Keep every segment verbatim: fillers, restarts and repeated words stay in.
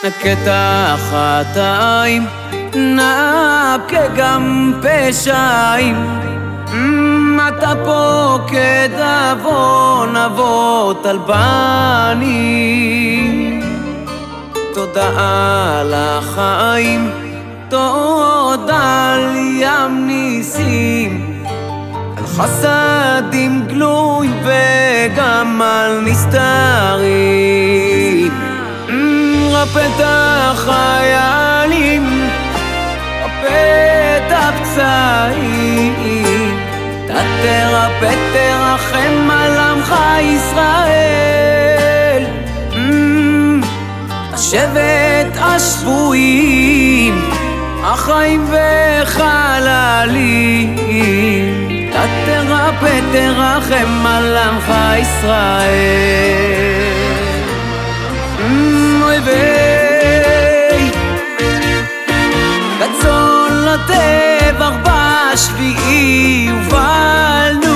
קטע חטאים, נקה גם פשעים. אתה פוקד עוון אבות על בנים. תודה על החיים, תודה על ים ניסים, על חסדים גלויים וגם על נסתרים. רפא את החיילים, רפא את הפצעים, תרפא תרחם על עמך ישראל. השבט השבויים, החיים וחללים, תרפא תרחם על עמך ישראל. אויבי רצון לטבח בשביעי ובלנו,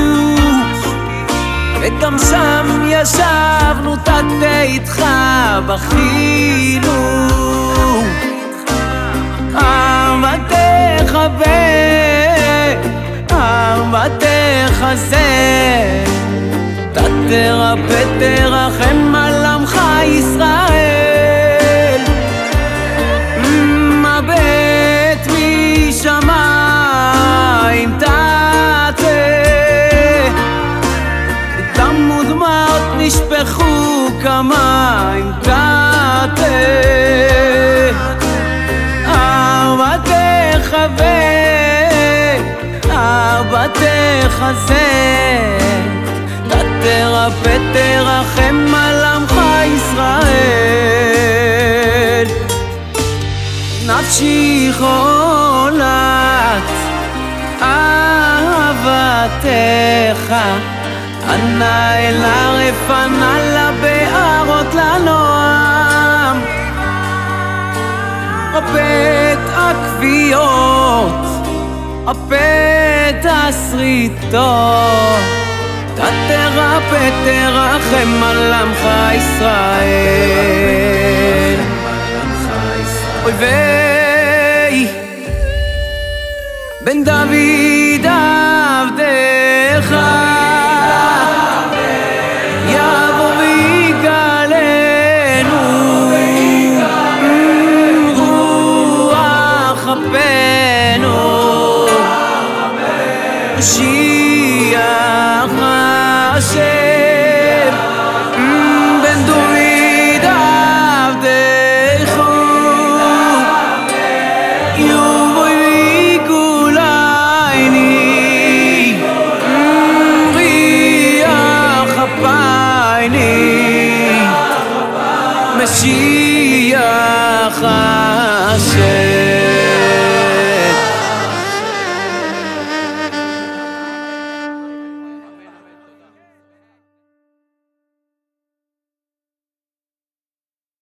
וגם שם ישבנו תתה איתך בכינו. אהבתך ואהבתך זה, תרפא תרחם על עמך ישראל. מבט משמיים תתה, דם ודמעות נשפכו כמים תתה. אהבתך ואהבתך זה, תרפא תרחם על עמך ישראל. נפשי חולת אהבתך, ענה אל ערף ענה לבארות לנועם. רפא את הכוויות, רפא את השריטות, תרפא תרחם על עמך ישראל. אויבי בן דוד עבדך, יבוא ויגאלנו, רוח אפנו משיח השם. בן דוד עבדך, יבוא ויגאלני, ריח אפני משיח השם.